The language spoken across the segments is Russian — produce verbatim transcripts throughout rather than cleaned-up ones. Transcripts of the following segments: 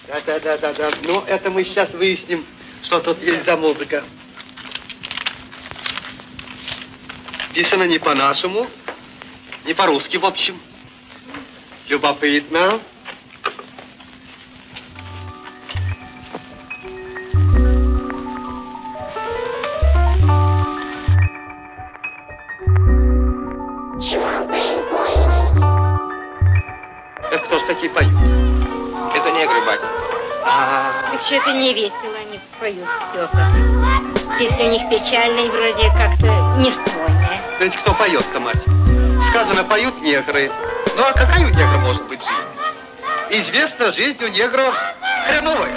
Да-да-да-да-да. Ну, это мы сейчас выясним, что тут есть за музыка. Писано не по-нашему, не по-русски, в общем. Любопытно. Это кто ж такие поют? Это негры, батя. А-а-а. Так что это не весело, они поют, Степа. Если у них печально и вроде как-то нестройное. Знаете, кто поет-то, мать? Сказано, поют негры. Ну, а какая у негра может быть жизнь? Известно, жизнь у негров хреновая.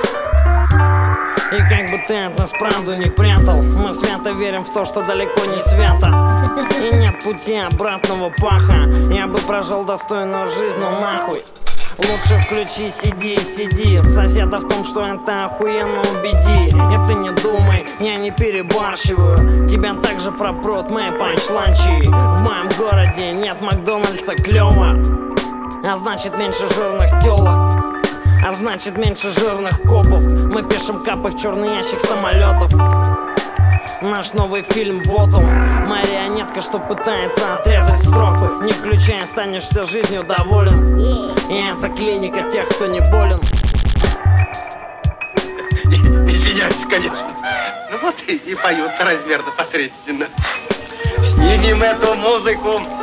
И как бы ты от нас правду не прятал, мы свято верим в то, что далеко не свято. И нет пути обратного паха. Я бы прожил достойную жизнь, но нахуй. Лучше включи, сиди и сиди. Соседа в том, что это охуенно, убеди. И ты не думай, я не перебарщиваю. Тебя также пропрут мои панчланчи. В моем городе нет Макдональдса, клёво. А значит меньше жирных тёлок. А значит меньше жирных копов. Мы пишем капы в черный ящик самолетов. Наш новый фильм вот он. Марионетка, что пытается отрезать стропы. Не включая, останешься жизнью доволен. И это клиника тех, кто не болен. Извиняюсь, конечно. Ну вот и, и поют соразмерно посредственно. Снимем эту музыку